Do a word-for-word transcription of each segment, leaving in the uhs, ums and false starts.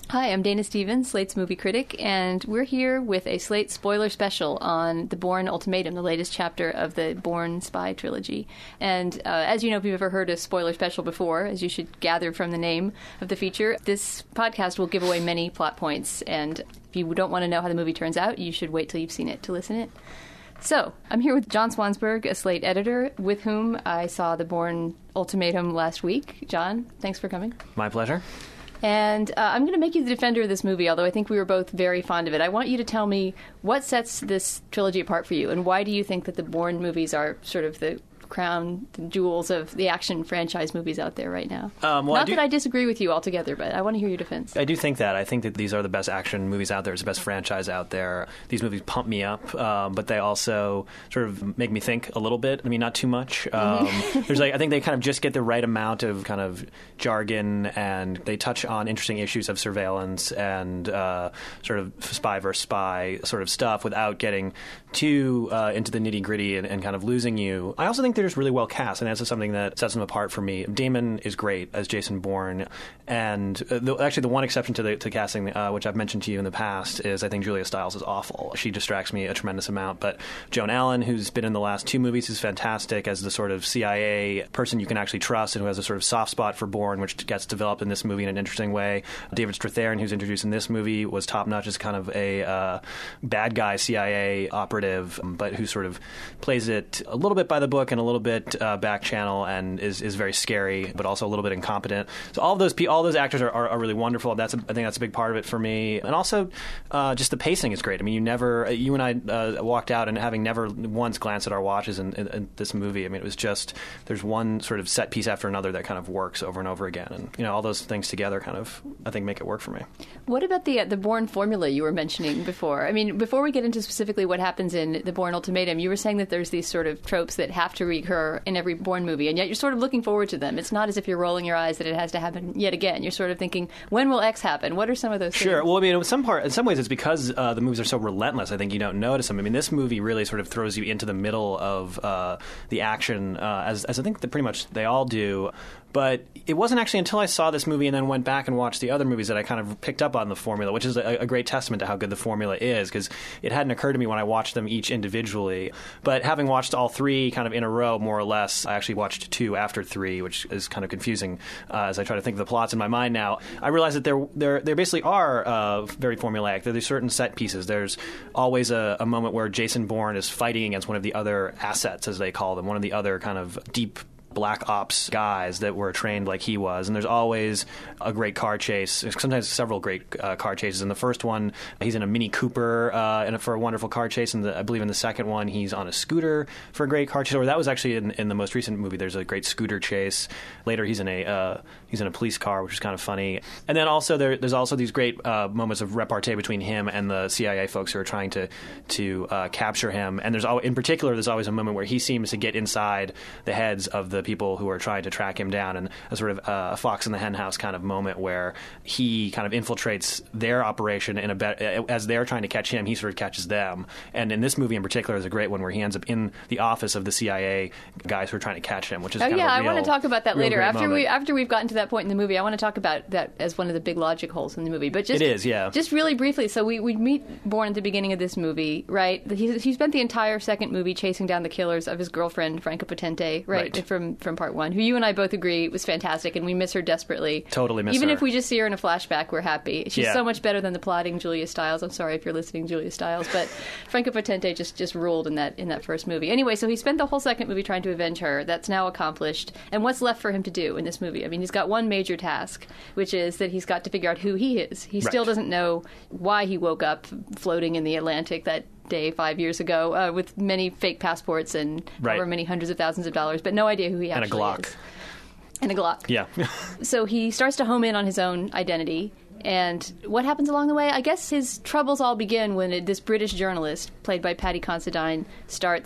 Hi, I'm Dana Stevens, Slate's movie critic, and we're here with a Slate spoiler special on The Bourne Ultimatum, the latest chapter of the Bourne spy trilogy. And uh, as you know, if you've ever heard a spoiler special before, as you should gather from the name of the feature, this podcast will give away many plot points, and if you don't want to know how the movie turns out, you should wait till you've seen it to listen in. So, I'm here with John Swansburg, a Slate editor, with whom I saw The Bourne Ultimatum last week. John, thanks for coming. My pleasure. And uh, I'm going to make you the defender of this movie, although I think we were both very fond of it. I want you to tell me what sets this trilogy apart for you, and why do you think that the Bourne movies are sort of the crown jewels of the action franchise movies out there right now? Um, well, Not I do, that I disagree with you altogether, but I want to hear your defense. I do think that. I think that these are the best action movies out there. It's the best franchise out there. These movies pump me up, um, but they also sort of make me think a little bit. I mean, not too much. Um, there's like I think they kind of just get the right amount of kind of jargon, and they touch on interesting issues of surveillance and uh, sort of spy versus spy sort of stuff without getting too uh, into the nitty-gritty and, and kind of losing you. I also think they're just really well cast, and that's something that sets them apart for me. Damon is great as Jason Bourne, and uh, the, actually the one exception to the to casting, uh, which I've mentioned to you in the past, is I think Julia Stiles is awful. She distracts me a tremendous amount, but Joan Allen, who's been in the last two movies, is fantastic as the sort of C I A person you can actually trust and who has a sort of soft spot for Bourne, which gets developed in this movie in an interesting way. David Strathairn, who's introduced in this movie, was top-notch as kind of a uh, bad guy C I A operative, but who sort of plays it a little bit by the book and a little bit uh, back channel, and is, is very scary, but also a little bit incompetent. So all of those all those actors are, are, are really wonderful. That's a, I think that's a big part of it for me. And also, uh, just the pacing is great. I mean, you never, you and I uh, walked out and having never once glanced at our watches in, in, in this movie. I mean, it was just there's one sort of set piece after another that kind of works over and over again, and you know, all those things together kind of I think make it work for me. What about the uh, the Bourne formula you were mentioning before? I mean, before we get into specifically what happens in The Bourne Ultimatum, you were saying that there's these sort of tropes that have to recur in every Bourne movie, and yet you're sort of looking forward to them. It's not as if you're rolling your eyes that it has to happen yet again. You're sort of thinking, when will X happen? What are some of those Sure. things? Well, I mean, in some part, in some ways, it's because uh, the movies are so relentless. I think you don't notice them. I mean, this movie really sort of throws you into the middle of uh, the action, uh, as, as I think that pretty much they all do. But it wasn't actually until I saw this movie and then went back and watched the other movies that I kind of picked up on the formula, which is a, a great testament to how good the formula is, because it hadn't occurred to me when I watched them each individually. But having watched all three kind of in a row, more or less, I actually watched two after three, which is kind of confusing uh, as I try to think of the plots in my mind now. I realize that there there, there basically are uh, very formulaic. There's certain set pieces. There's always a, a moment where Jason Bourne is fighting against one of the other assets, as they call them, one of the other kind of deep black ops guys that were trained like he was, and there's always a great car chase, sometimes several great uh, car chases. In the first one, he's in a Mini Cooper uh, and for a wonderful car chase, and I believe in the second one he's on a scooter for a great car chase, or that was actually in, in the most recent movie. There's a great scooter chase. Later he's in a uh, he's in a police car, which is kind of funny. And then also there, there's also these great uh, moments of repartee between him and the C I A folks who are trying to to uh, capture him, and there's al- in particular there's always a moment where he seems to get inside the heads of the people who are trying to track him down, and a sort of uh, a fox in the hen house kind of moment where he kind of infiltrates their operation in a be- as they're trying to catch him, he sort of catches them. And in this movie in particular is a great one where he ends up in the office of the C I A guys who are trying to catch him, which is oh kind yeah, of a real, I want to talk about that later. After moment. we after we've gotten to that point in the movie, I want to talk about that as one of the big logic holes in the movie. But just it is, yeah. Just really briefly, so we we meet Bourne at the beginning of this movie, right? He he spent the entire second movie chasing down the killers of his girlfriend Franca Potente, right, right. from from part one, who you and I both agree was fantastic, and we miss her desperately. Totally miss Even her. if we just see her in a flashback, we're happy. She's yeah. so much better than the plotting Julia Stiles. I'm sorry if you're listening, Julia Stiles, but Franca Potente just, just ruled in that in that first movie. Anyway, so he spent the whole second movie trying to avenge her. That's now accomplished. And what's left for him to do in this movie? I mean, he's got one major task, which is that he's got to figure out who he is. He right. still doesn't know why he woke up floating in the Atlantic that day five years ago uh, with many fake passports and right. however many hundreds of thousands of dollars, but no idea who he actually and a Glock. is. And a Glock. Yeah. So he starts to home in on his own identity. And what happens along the way? I guess his troubles all begin when it, this British journalist, played by Paddy Considine, starts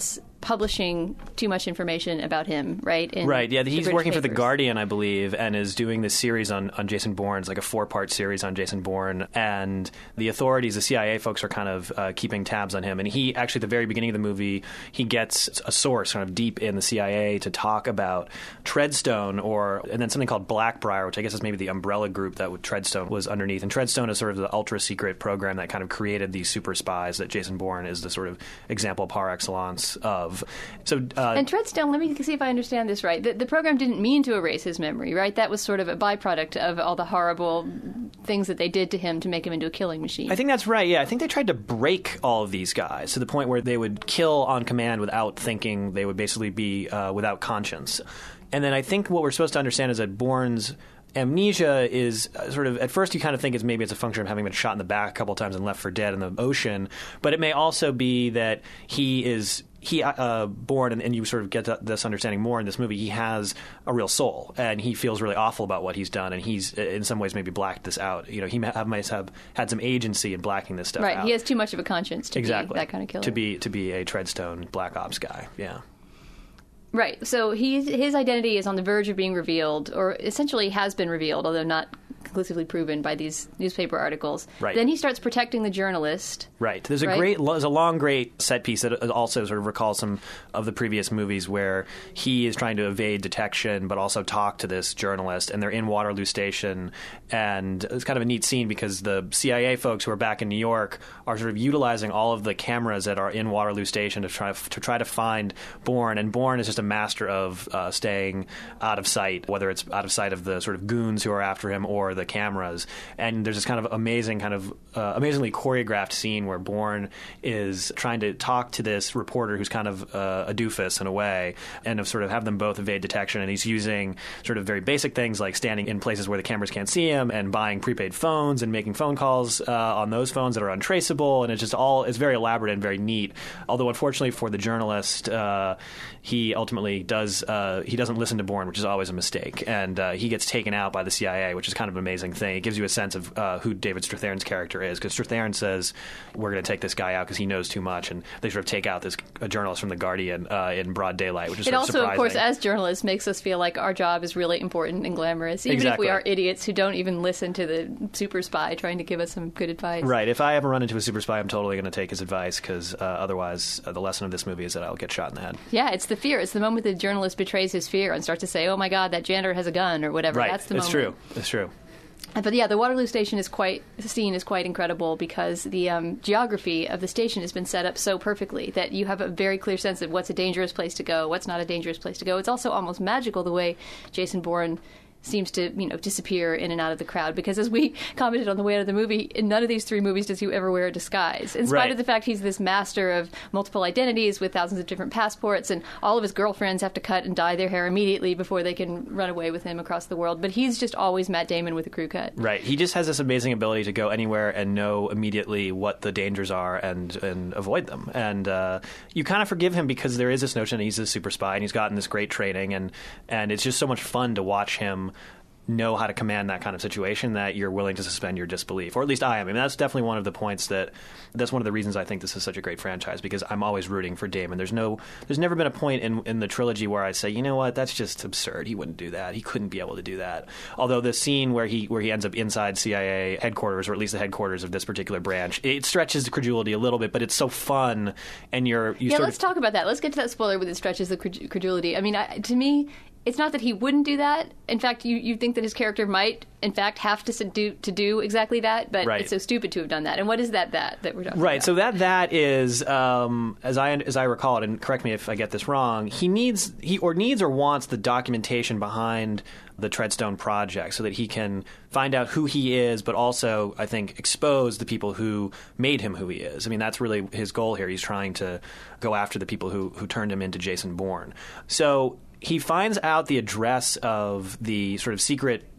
publishing too much information about him, right? In right, yeah. He's British working papers. for The Guardian, I believe, and is doing this series on, on Jason Bourne. It's like a four-part series on Jason Bourne. And the authorities, the C I A folks, are kind of uh, keeping tabs on him. And he, actually, at the very beginning of the movie, he gets a source kind of deep in the C I A to talk about Treadstone, or and then something called Blackbriar, which I guess is maybe the umbrella group that Treadstone was underneath. And Treadstone is sort of the ultra-secret program that kind of created these super spies that Jason Bourne is the sort of example par excellence of. So, uh, and Treadstone, let me see if I understand this right. The, the program didn't mean to erase his memory, right? That was sort of a byproduct of all the horrible things that they did to him to make him into a killing machine. I think that's right, yeah. I think they tried to break all of these guys to the point where they would kill on command without thinking. They would basically be uh, without conscience. And then I think what we're supposed to understand is that Bourne's amnesia is sort of, at first you kind of think it's maybe it's a function of having been shot in the back a couple of times and left for dead in the ocean, but it may also be that he is he uh, Bourne, and, and you sort of get this understanding more in this movie, he has a real soul, and he feels really awful about what he's done, and he's in some ways maybe blacked this out. You know, he might have had some agency in blacking this stuff right, out. Right, he has too much of a conscience to exactly. be that kind of killer. To be, to be a Treadstone Black Ops guy, yeah. Right. So he's, his identity is on the verge of being revealed, or essentially has been revealed, although not conclusively proven by these newspaper articles. Right. Then he starts protecting the journalist. Right. There's a right? great, there's a long, great set piece that also sort of recalls some of the previous movies where he is trying to evade detection, but also talk to this journalist, and they're in Waterloo Station, and it's kind of a neat scene because the C I A folks who are back in New York are sort of utilizing all of the cameras that are in Waterloo Station to try to try to find Bourne, and Bourne is just a master of uh, staying out of sight, whether it's out of sight of the sort of goons who are after him or the cameras. And there's this kind of amazing, kind of uh, amazingly choreographed scene where Bourne is trying to talk to this reporter who's kind of uh, a doofus in a way, and of sort of have them both evade detection. And he's using sort of very basic things like standing in places where the cameras can't see him, and buying prepaid phones and making phone calls uh, on those phones that are untraceable. And it's just all, it's very elaborate and very neat. Although unfortunately for the journalist, uh, he ultimately does, uh, he doesn't listen to Bourne, which is always a mistake. And uh, he gets taken out by the C I A, which is kind of an amazing thing. It gives you a sense of uh, who David Strathairn's character is, because Strathairn says, we're going to take this guy out because he knows too much, and they sort of take out this a journalist from The Guardian uh, in broad daylight, which is it sort of also, surprising. Of course, as journalists, makes us feel like our job is really important and glamorous, even exactly. if we are idiots who don't even listen to the super spy trying to give us some good advice. Right. If I ever run into a super spy, I'm totally going to take his advice, because uh, otherwise uh, the lesson of this movie is that I'll get shot in the head. Yeah, it's the fear. It's the moment the journalist betrays his fear and starts to say, oh my God, that janitor has a gun, or whatever. Right. That's the it's moment. true. It's true. But yeah, the Waterloo Station is quite the scene is quite incredible, because the um, geography of the station has been set up so perfectly that you have a very clear sense of what's a dangerous place to go, what's not a dangerous place to go. It's also almost magical the way Jason Bourne seems to, you know, disappear in and out of the crowd, because as we commented on the way out of the movie, in none of these three movies does he ever wear a disguise, in spite right. of the fact he's this master of multiple identities with thousands of different passports, and all of his girlfriends have to cut and dye their hair immediately before they can run away with him across the world. But he's just always Matt Damon with a crew cut. Right. He just has this amazing ability to go anywhere and know immediately what the dangers are and, and avoid them. And uh, you kind of forgive him because there is this notion that he's a super spy and he's gotten this great training, and, and it's just so much fun to watch him know how to command that kind of situation that you're willing to suspend your disbelief, or at least I am. I mean, that's definitely one of the points that that's one of the reasons I think this is such a great franchise, because I'm always rooting for Damon. There's no, there's never been a point in in the trilogy where I say, you know what, that's just absurd. He wouldn't do that. He couldn't be able to do that. Although the scene where he where he ends up inside C I A headquarters, or at least the headquarters of this particular branch, it stretches the credulity a little bit, but it's so fun, and you're you yeah. sort Let's of, talk about that. Let's get to that spoiler with it stretches the cred- credulity. I mean, I, to me, it's not that he wouldn't do that. In fact, you, you think that his character might, in fact, have to do to do exactly that, but right. it's so stupid to have done that. And what is that that that we're talking right, about? so that that is, um, as I as I recall it, and correct me if I get this wrong, he needs he or needs or wants the documentation behind the Treadstone project so that he can find out who he is, but also, I think, expose the people who made him who he is. I mean, that's really his goal here. He's trying to go after the people who, who turned him into Jason Bourne. So he finds out the address of the sort of secret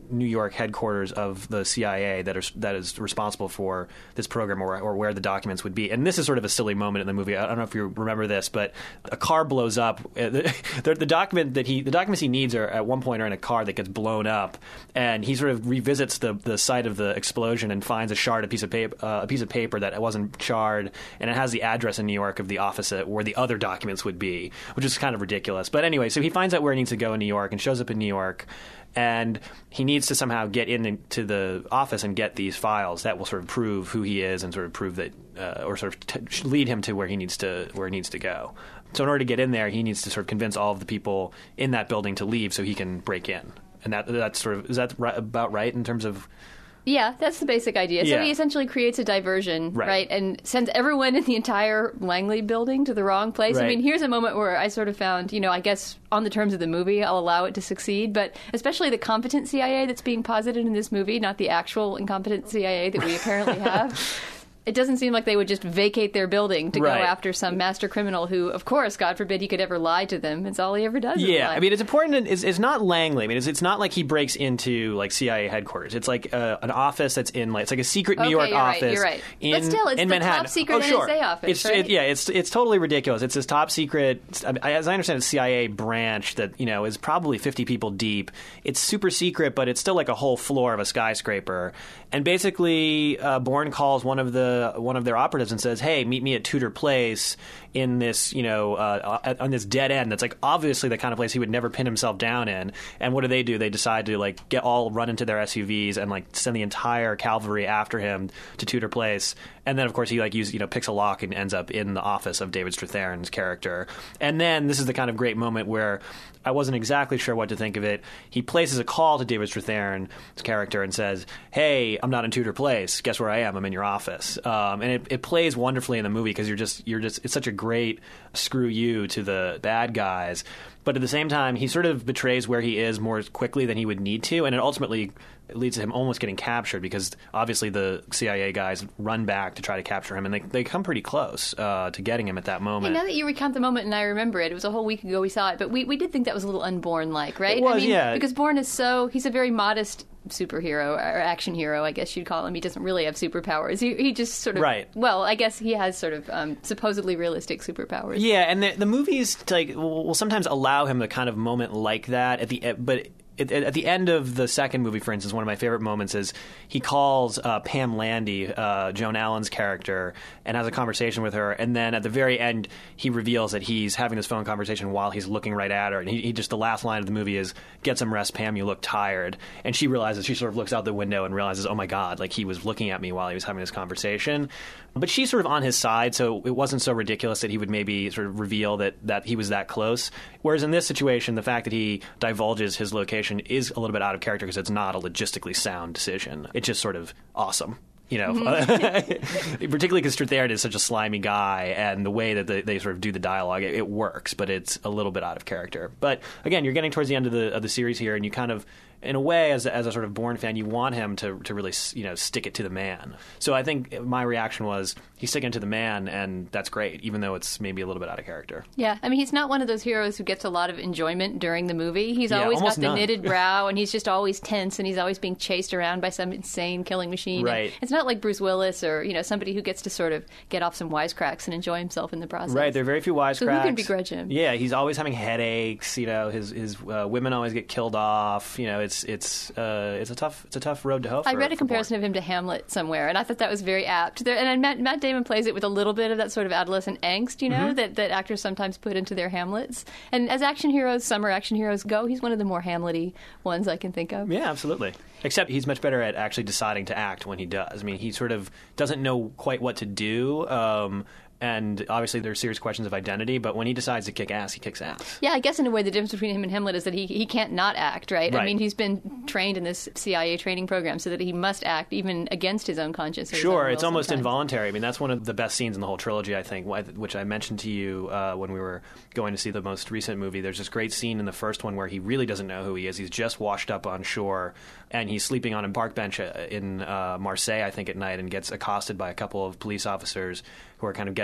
New York headquarters of the C I A that is that is responsible for this program, or, or where the documents would be. And this is sort of a silly moment in the movie. I don't know if you remember this, but a car blows up. The, the, the document that he the documents he needs are at one point are in a car that gets blown up, and he sort of revisits the the site of the explosion and finds a shard, a piece of paper, uh, a piece of paper that wasn't charred, and it has the address in New York of the office where the other documents would be, which is kind of ridiculous. But anyway, so he finds out where he needs to go in New York and shows up in New York. And he needs to somehow get into the office and get these files that will sort of prove who he is and sort of prove that, uh, or sort of t- lead him to where he needs to where he needs to go. So in order to get in there, he needs to sort of convince all of the people in that building to leave so he can break in. And that that's sort of is that right, about right in terms of. Yeah, that's the basic idea. Yeah. So he essentially creates a diversion, right. right, and sends everyone in the entire Langley building to the wrong place. Right. I mean, here's a moment where I sort of found, you know, I guess on the terms of the movie, I'll allow it to succeed, but especially the competent C I A that's being posited in this movie, not the actual incompetent C I A that we apparently have. It doesn't seem like they would just vacate their building to right. go after some master criminal who, of course, God forbid he could ever lie to them. It's all he ever does. Yeah, I mean, it's important. It's, it's not Langley. I mean, it's, it's not like he breaks into like C I A headquarters. It's like uh, an office that's in like it's like a secret New okay, York you're office. Right, you're right. In, but still, it's in the Manhattan. top secret oh, sure. N S A office. It's right? it, yeah, it's it's totally ridiculous. It's this top secret, as I understand, it's C I A branch that you know is probably fifty people deep. It's super secret, but it's still like a whole floor of a skyscraper. And basically, uh, Bourne calls one of the one of their operatives and says, "Hey, meet me at Tudor Place in this, you know, uh, on this dead end that's like obviously the kind of place he would never pin himself down in." And what do they do? They decide to like get all run into their S U Vs and like send the entire cavalry after him to Tudor Place. And then, of course, he like uses, you know, picks a lock and ends up in the office of David Strathairn's character. And then this is the kind of great moment where I wasn't exactly sure what to think of it. He places a call to David Strathairn's character and says, "Hey, I'm not in Tudor Place. Guess where I am? I'm in your office." Um, and it, it plays wonderfully in the movie because you're just you're just it's such a great screw you to the bad guys. But at the same time, he sort of betrays where he is more quickly than he would need to, and it ultimately leads to him almost getting captured because obviously the C I A guys run back to try to capture him, and they they come pretty close uh, to getting him at that moment. Yeah, now that you recount the moment, and I remember it, it was a whole week ago we saw it, but we, we did think that was a little unborn-like, right? It was, I mean, yeah. Because Bourne is so, he's a very modest superhero, or action hero, I guess you'd call him. He doesn't really have superpowers. He, he just sort of, right. well, I guess he has sort of um, supposedly realistic superpowers. Yeah, and the, the movies like will, will sometimes allow him the kind of moment like that at the but. At, at the end of the second movie, for instance, one of my favorite moments is he calls uh, Pam Landy, uh, Joan Allen's character, and has a conversation with her. And then at the very end, he reveals that he's having this phone conversation while he's looking right at her. And he, he just the last line of the movie is, "Get some rest, Pam. You look tired." And she realizes she sort of looks out the window and realizes, oh my God, like he was looking at me while he was having this conversation. But she's sort of on his side, so it wasn't so ridiculous that he would maybe sort of reveal that, that he was that close. Whereas in this situation, the fact that he divulges his location is a little bit out of character because it's not a logistically sound decision. It's just sort of awesome. You know, mm-hmm. particularly because Strathairn is such a slimy guy, and the way that they, they sort of do the dialogue, it, it works, but it's a little bit out of character. But again, you're getting towards the end of the of the series here, and you kind of, in a way, as a, as a sort of Bourne fan, you want him to to really, you know, stick it to the man. So I think my reaction was he's sticking to the man, and that's great, even though it's maybe a little bit out of character. Yeah, I mean, he's not one of those heroes who gets a lot of enjoyment during the movie. He's yeah, always got the none. knitted brow, and he's just always tense, and he's always being chased around by some insane killing machine. Right. And it's not like Bruce Willis or, you know, somebody who gets to sort of get off some wisecracks and enjoy himself in the process. Right, there are very few wisecracks. So who can begrudge him? Yeah, he's always having headaches. You know, his his uh, women always get killed off. You know, it's it's uh, it's a tough it's a tough road to hoe. For, I read a comparison Bourne. of him to Hamlet somewhere, and I thought that was very apt. There, and Matt, Matt Damon plays it with a little bit of that sort of adolescent angst, you know, mm-hmm. that, that actors sometimes put into their Hamlets. And as action heroes, summer action heroes go, he's one of the more Hamlet-y ones I can think of. Yeah, absolutely. Except he's much better at actually deciding to act when he does. I mean, he sort of doesn't know quite what to do. Um, And obviously there's serious questions of identity, but when he decides to kick ass, he kicks ass. Yeah, I guess in a way the difference between him and Hamlet is that he he can't not act, right? right? I mean, he's been trained in this C I A training program so that he must act even against his own conscience. Or Sure, his own it's almost sometimes. involuntary. I mean, that's one of the best scenes in the whole trilogy, I think, which I mentioned to you uh, when we were going to see the most recent movie. There's this great scene in the first one where he really doesn't know who he is. He's just washed up on shore, and he's sleeping on a park bench in uh, Marseille, I think, at night, and gets accosted by a couple of police officers who are kind of getting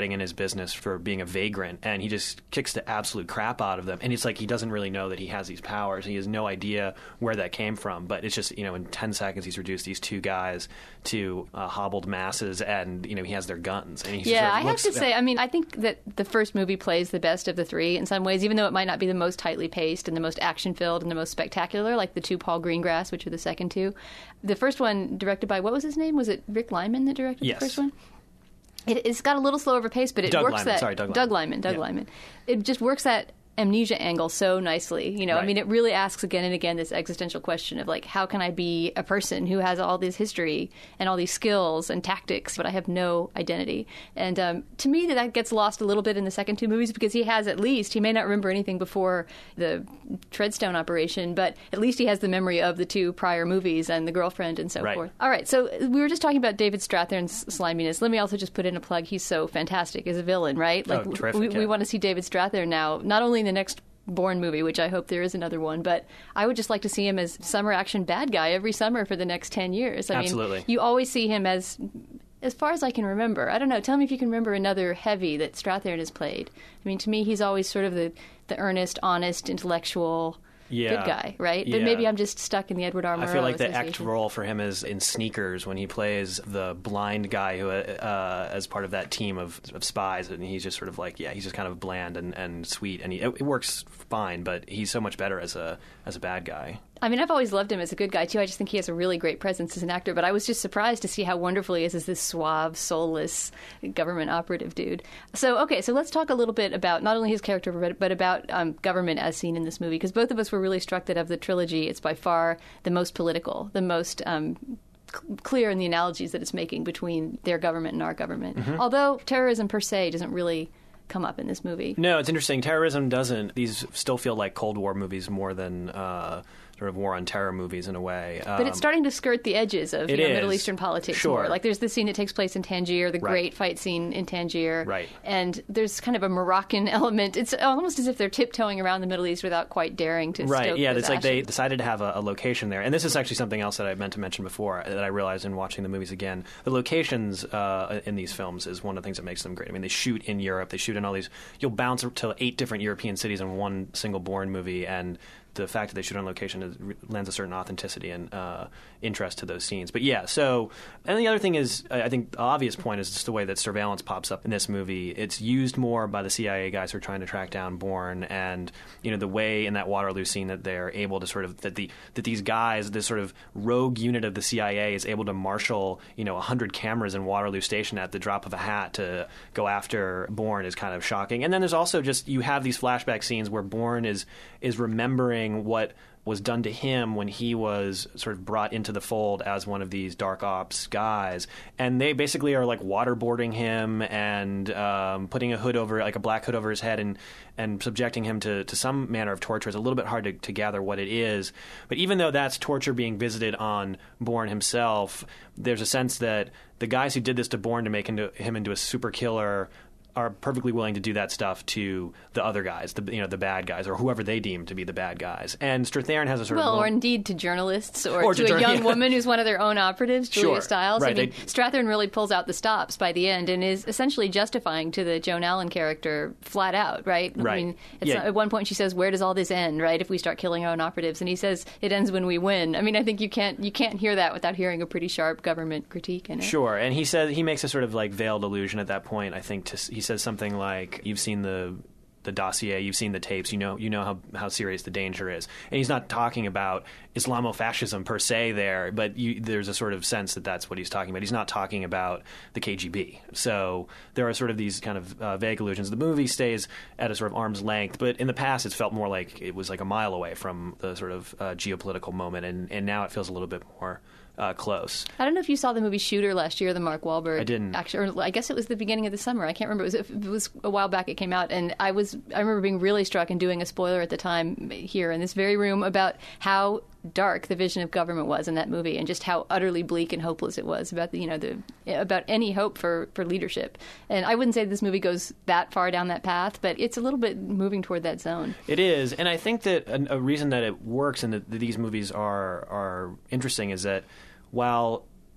starting in his business for being a vagrant, and he just kicks the absolute crap out of them. And it's like he doesn't really know that he has these powers. He has no idea where that came from. But it's just, you know, in ten seconds he's reduced these two guys to uh, hobbled masses, and, you know, he has their guns. And he yeah, sort of I looks, have to say, I mean, I think that the first movie plays the best of the three in some ways, even though it might not be the most tightly paced and the most action-filled and the most spectacular, like the two Paul Greengrass, which are the second two. The first one, directed by, what was his name? Was it Rick Lyman that directed yes. the first one? It, it's got a little slower of a pace, but it Doug works Lyman. that... Sorry, Doug, Doug Lyman. Lyman. Doug yeah. Lyman. It just works that amnesia angle so nicely. You know, right. I mean, it really asks again and again this existential question of, like, how can I be a person who has all this history and all these skills and tactics, but I have no identity? And um, to me, that gets lost a little bit in the second two movies, because he has at least, he may not remember anything before the Treadstone operation, but at least he has the memory of the two prior movies and the girlfriend and so right. forth. All right, so we were just talking about David Strathairn's sliminess. Let me also just put in a plug. He's so fantastic as a villain, right? Like, oh, terrific, we, yeah. we want to see David Strathairn now, not only in the next Bourne movie, which I hope there is another one, but I would just like to see him as summer action bad guy every summer for the next ten years. I Absolutely. mean, you always see him as, as far as I can remember. I don't know. Tell me if you can remember another heavy that Strathairn has played. I mean, to me, he's always sort of the, the earnest, honest, intellectual, yeah. good guy, right? Yeah. But maybe I'm just stuck in the Edward R. Murrow I feel like the act association. role for him is in Sneakers, when he plays the blind guy who, uh, as part of that team of, of spies, and he's just sort of like, yeah, he's just kind of bland and, and sweet, and he, it, it works fine, but he's so much better as a as a bad guy. I mean, I've always loved him as a good guy, too. I just think he has a really great presence as an actor. But I was just surprised to see how wonderful he is as this suave, soulless government operative dude. So, okay, so let's talk a little bit about not only his character, but, but about um, government as seen in this movie. Because both of us were really struck that of the trilogy, it's by far the most political, the most... Um, clear in the analogies that it's making between their government and our government. Mm-hmm. Although terrorism per se doesn't really come up in this movie. No, it's interesting. Terrorism doesn't. These still feel like Cold War movies more than uh, sort of war on terror movies in a way. Um, but it's starting to skirt the edges of you know, Middle Eastern politics sure. more. Like there's the scene that takes place in Tangier, the right. great fight scene in Tangier. Right. And there's kind of a Moroccan element. It's almost as if they're tiptoeing around the Middle East without quite daring to Right, stoke yeah, those it's like they ashes. decided to have a, a location there. And this is actually something else that I meant to mention before that I realized in watching the movies again. The locations uh, in these films is one of the things that makes them great. I mean, they shoot in Europe. They shoot in all these... You'll bounce to eight different European cities in one single Bourne movie, and the fact that they shoot on location is, lends a certain authenticity and uh, interest to those scenes. But yeah, so... And the other thing is, I think the obvious point is just the way that surveillance pops up in this movie. It's used more by the C I A guys who are trying to track down Bourne, and, you know, the way in that Waterloo scene that they're able to sort of... That the that these guys, this sort of rogue unit of the C I A is able to marshal, you know, one hundred cameras in Waterloo Station at the drop of a hat to go after Bourne is kind of shocking. And then there's also just... You have these flashback scenes where Bourne is is remembering what was done to him when he was sort of brought into the fold as one of these dark ops guys, and they basically are like waterboarding him and um, putting a hood over, like a black hood over his head, and and subjecting him to, to some manner of torture. It's a little bit hard to, to gather what it is, but even though that's torture being visited on Bourne himself, there's a sense that the guys who did this to Bourne to make into, him into a super killer are perfectly willing to do that stuff to the other guys, the you know the bad guys, or whoever they deem to be the bad guys. And Strathairn has a sort well, of... Well, or indeed to journalists, or, or to, to a young yeah. woman who's one of their own operatives, Julia sure. Stiles. Right, I mean, they, Strathairn really pulls out the stops by the end and is essentially justifying to the Joan Allen character flat out, right? Right. I mean, it's yeah. not, at one point she says, "Where does all this end, right, if we start killing our own operatives?" And he says, "It ends when we win." I mean, I think you can't you can't hear that without hearing a pretty sharp government critique in it. Sure, and he says he makes a sort of like veiled allusion at that point, I think, to, he says something like, "You've seen the the dossier, you've seen the tapes, you know you know how, how serious the danger is." And he's not talking about Islamofascism per se there, but you, there's a sort of sense that that's what he's talking about. He's not talking about the K G B. So there are sort of these kind of uh, vague allusions. The movie stays at a sort of arm's length, but in the past it's felt more like it was like a mile away from the sort of uh, geopolitical moment, and, and now it feels a little bit more Uh, close. I don't know if you saw the movie Shooter last year, the Mark Wahlberg. I didn't. Actually, or I guess it was the beginning of the summer. I can't remember. It was, it was a while back it came out, and I was I remember being really struck and doing a spoiler at the time here in this very room about how dark the vision of government was in that movie, and just how utterly bleak and hopeless it was about the you know the about any hope for, for leadership. And I wouldn't say this movie goes that far down that path, but it's a little bit moving toward that zone. It is, and I think that a, a reason that it works and that these movies are are interesting is that while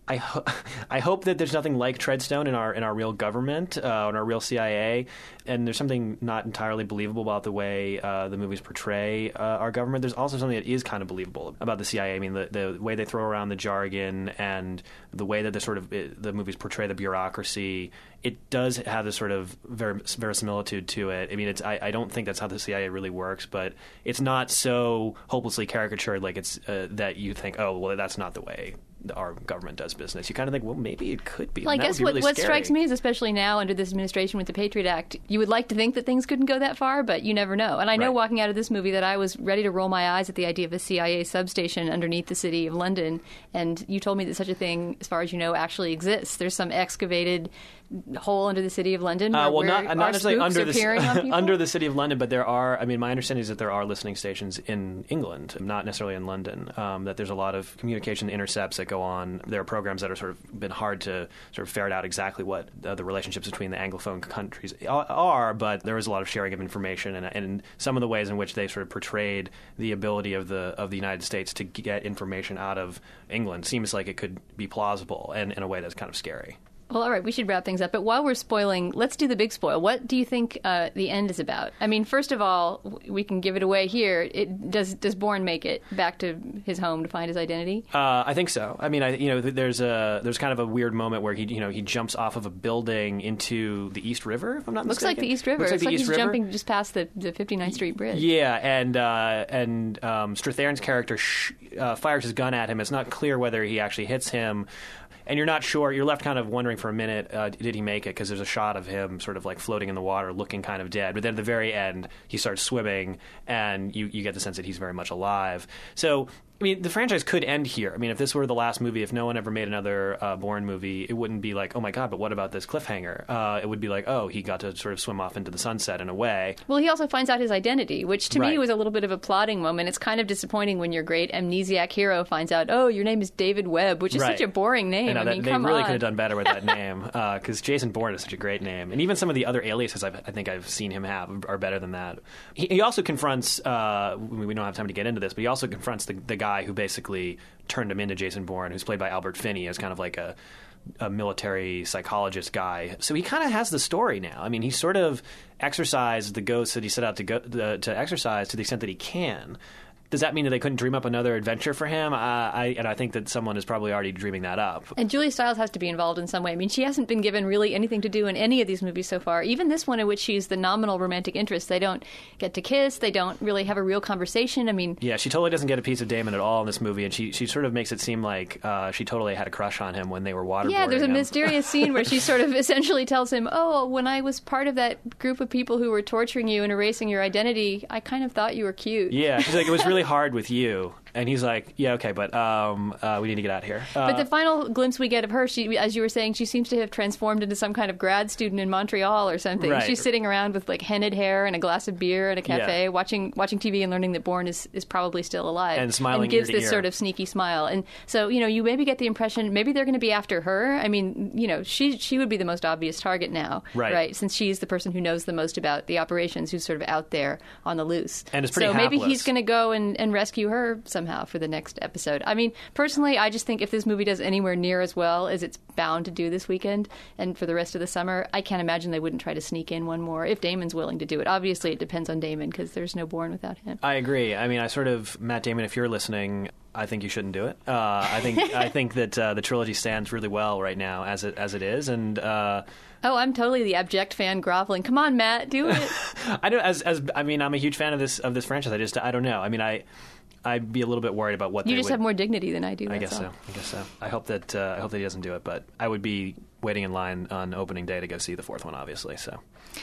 I, ho- I hope that there's nothing like Treadstone in our in our real government, uh, in our real C I A, and there's something not entirely believable about the way uh, the movies portray uh, our government. There's also something that is kind of believable about the C I A. I mean, the, the way they throw around the jargon and the way that the sort of it, the movies portray the bureaucracy. It does have this sort of ver- verisimilitude to it. I mean, it's I, I don't think that's how the C I A really works, but it's not so hopelessly caricatured like it's uh, that you think, oh, well, that's not the way our government does business. You kind of think, well, maybe it could be. Well, I guess what, really what scary. strikes me is, especially now under this administration with the Patriot Act, you would like to think that things couldn't go that far, but you never know. And I know Right. walking out of this movie that I was ready to roll my eyes at the idea of a C I A substation underneath the city of London. And you told me that such a thing, as far as you know, actually exists. There's some excavated hole under the city of London Uh, where, well, where not, our not necessarily spooks under are the peering on people? under the city of London, but there are. I mean, my understanding is that there are listening stations in England, not necessarily in London. Um, that there's a lot of communication intercepts that go on. There are programs that are sort of been hard to sort of ferret out exactly what uh, the relationships between the Anglophone countries are, but there is a lot of sharing of information, and, and some of the ways in which they sort of portrayed the ability of the of the United States to get information out of England seems like it could be plausible, and in a way that's kind of scary. Well, all right, we should wrap things up. But while we're spoiling, let's do the big spoil. What do you think uh, the end is about? I mean, first of all, we can give it away here. It, does does Bourne make it back to his home to find his identity? Uh, I think so. I mean, I, you know, there's a there's kind of a weird moment where he, you know, he jumps off of a building into the East River. If I'm not Looks mistaken, like the East River. Looks like It's the like East he's River. jumping just past the, the fifty-ninth Street Bridge. Yeah, and uh, and um, Strathairn's character sh- uh, fires his gun at him. It's not clear whether he actually hits him. And you're not sure. You're left kind of wondering for a minute, uh, did he make it? Because there's a shot of him sort of like floating in the water, looking kind of dead. But then at the very end, he starts swimming, and you, you get the sense that he's very much alive. So, I mean, the franchise could end here. I mean, if this were the last movie, if no one ever made another uh, Bourne movie, it wouldn't be like, oh my God, but what about this cliffhanger? Uh, it would be like, oh, he got to sort of swim off into the sunset in a way. Well, he also finds out his identity, which to Right. me was a little bit of a plotting moment. It's kind of disappointing when your great amnesiac hero finds out, oh, your name is David Webb, which is Right. such a boring name. I know, I that, mean, they come really on. could have done better with that name because Jason Bourne is such a great name, and even some of the other aliases I've, I think I've seen him have are better than that. He, he also confronts. Uh, we we don't have time to get into this, but he also confronts the, the guy who basically turned him into Jason Bourne, who's played by Albert Finney, as kind of like a, a military psychologist guy. So he kind of has the story now. I mean, he sort of exercised the ghosts that he set out to go the, to exercise to the extent that he can. Does that mean that they couldn't dream up another adventure for him? Uh, I, and I think that someone is probably already dreaming that up. And Julia Stiles has to be involved in some way. I mean, she hasn't been given really anything to do in any of these movies so far. Even this one in which she's the nominal romantic interest. They don't get to kiss. They don't really have a real conversation. I mean... Yeah, she totally doesn't get a piece of Damon at all in this movie, and she, she sort of makes it seem like uh, she totally had a crush on him when they were waterboarding Yeah, there's a him. mysterious scene where she sort of essentially tells him, oh, when I was part of that group of people who were torturing you and erasing your identity, I kind of thought you were cute. Yeah, she's like, it was really hard with you. And he's like, yeah, okay, but um, uh, we need to get out of here. Uh, But the final glimpse we get of her, she, as you were saying, she seems to have transformed into some kind of grad student in Montreal or something. Right. She's sitting around with like hennaed hair and a glass of beer at a cafe, Yeah. watching watching T V and learning that Bourne is, is probably still alive. And smiling And gives ear to this ear. sort of sneaky smile. And so, you know, you maybe get the impression maybe they're going to be after her. I mean, you know, she she would be the most obvious target now, Right. right? Since she's the person who knows the most about the operations, who's sort of out there on the loose. And is pretty so maybe hapless. he's going to go and, and rescue her somehow for the next episode. I mean, personally, I just think if this movie does anywhere near as well as it's bound to do this weekend and for the rest of the summer, I can't imagine they wouldn't try to sneak in one more if Damon's willing to do it. Obviously, it depends on Damon because there's no Bourne without him. I agree. I mean, I sort of, Matt Damon, if you're listening, I think you shouldn't do it. Uh, I think I think that uh, the trilogy stands really well right now as it as it is, and. Uh, Oh, I'm totally the abject fan groveling. Come on, Matt, do it. I don't. As as I mean, I'm a huge fan of this of this franchise. I just I don't know. I mean, I I'd be a little bit worried about what You they just would, have more dignity than I do. I that's guess all. so. I guess so. I hope that uh, I hope that he doesn't do it, but I would be waiting in line on opening day to go see the fourth one, obviously. So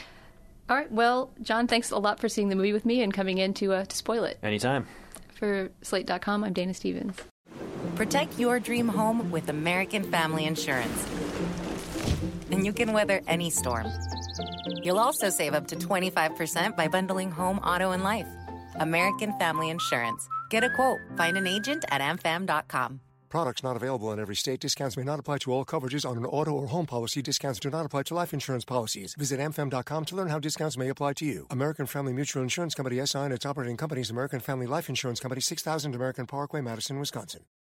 All right. Well, John, thanks a lot for seeing the movie with me and coming in to uh, to spoil it. anytime. For Slate dot com, I'm Dana Stevens. Protect your dream home with American Family Insurance. And you can weather any storm. You'll also save up to twenty-five percent by bundling home, auto, and life. American Family Insurance. Get a quote. Find an agent at a m fam dot com. Products not available in every state. Discounts may not apply to all coverages on an auto or home policy. Discounts do not apply to life insurance policies. Visit a m fam dot com to learn how discounts may apply to you. American Family Mutual Insurance Company, S I and its operating companies, American Family Life Insurance Company, six thousand American Parkway, Madison, Wisconsin.